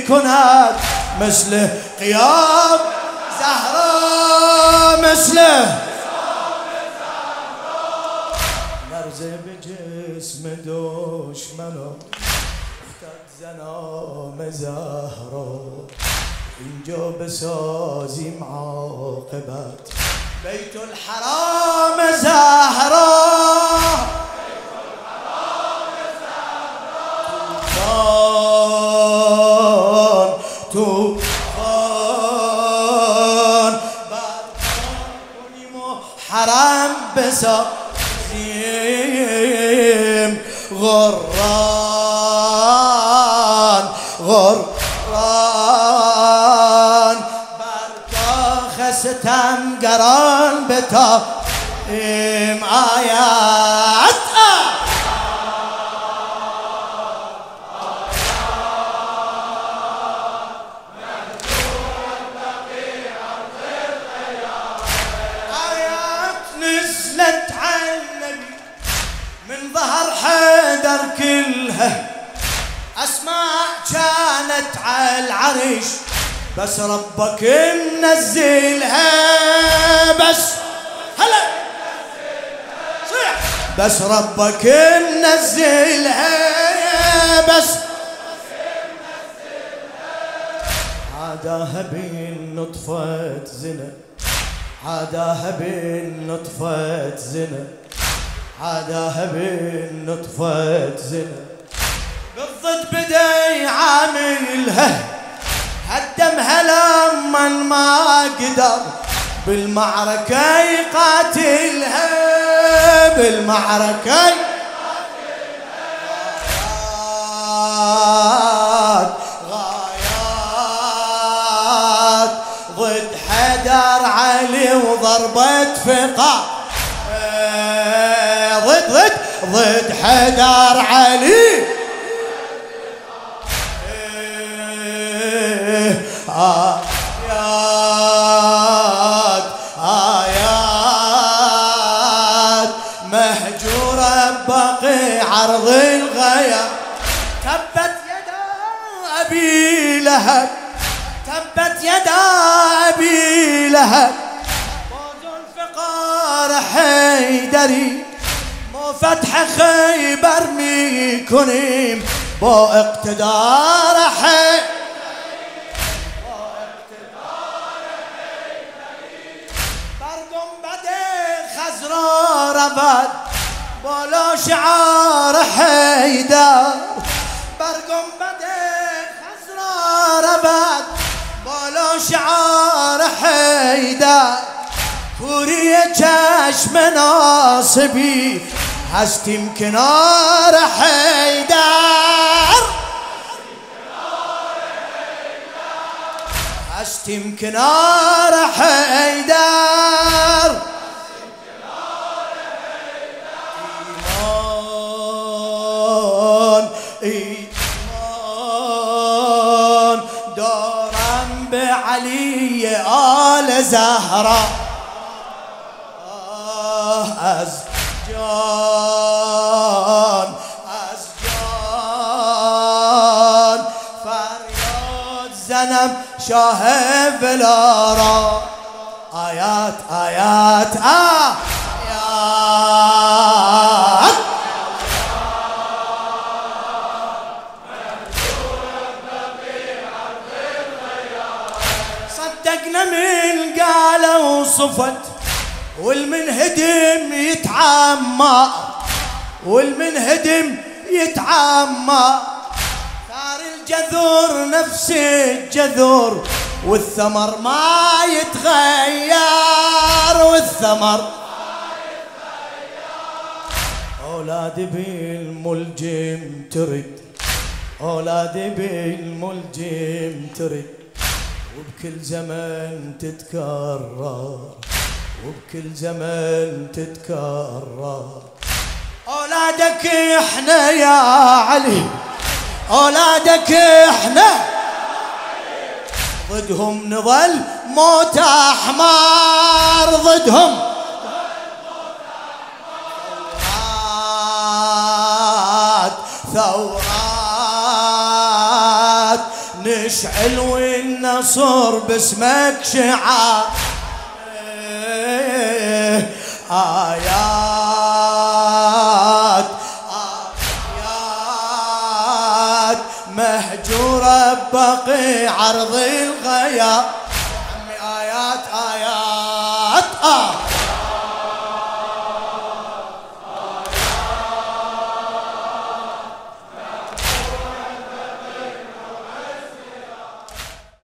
كنت مثله قيام زهراء مثله لرزه بجسم دشمنو افتد زنام زهراء اینجا بسازی معاقبت بیت الحرام زهراء توفان برکان کنیم و حرم بسازیم غران برکاخ ستمگران بتابیم آیت كلها أسماء كانت على العرش بس ربك منزلها بس هلا صيح بس ربك منزلها بس عاداها بالنطفة زنا عاداها بالنطفة زنا عاداها بالنطفة زنا بالضد بدا يعاملها هدمها لما ما قدر بالمعركة يقاتلها بالمعركة غايات ضد حيدر علي وضربة فقاع ضد حيدر علي آيات مهجورة بقي عرض الغيا تبت يدا أبي لهب تبت يدا أبي لهب فوز الفقار حيدري فتح خيبر ميكونيم بو اقتدار برقم بدي خزرار ربد بولا شعار حيدر برقم بدي خزرار ربد بولا شعار حيدر كوري چشم ناصبي هستیم کنار حیدر هستیم کنار حیدر ایمان دارم به علی آل زهرا از جان فریاد زنم شاه ولارا آیات آیات آیات صدقنا من قال وصفت والمنهدم يتعمى والمنهدم يتعمى ثار الجذور نفس الجذور والثمر ما يتغير والثمر أولادي بالملجم ترد أولادي بالملجم ترد وبكل زمن تتكرر وبكل زمن تتكرر أولادك إحنا يا علي أولادك إحنا ضدهم نظل موت أحمر ضدهم ثورات نشعل والنصر باسمك شعار. آيات آيات مهجورة بقي عرض الغياب. عمي آيات آيات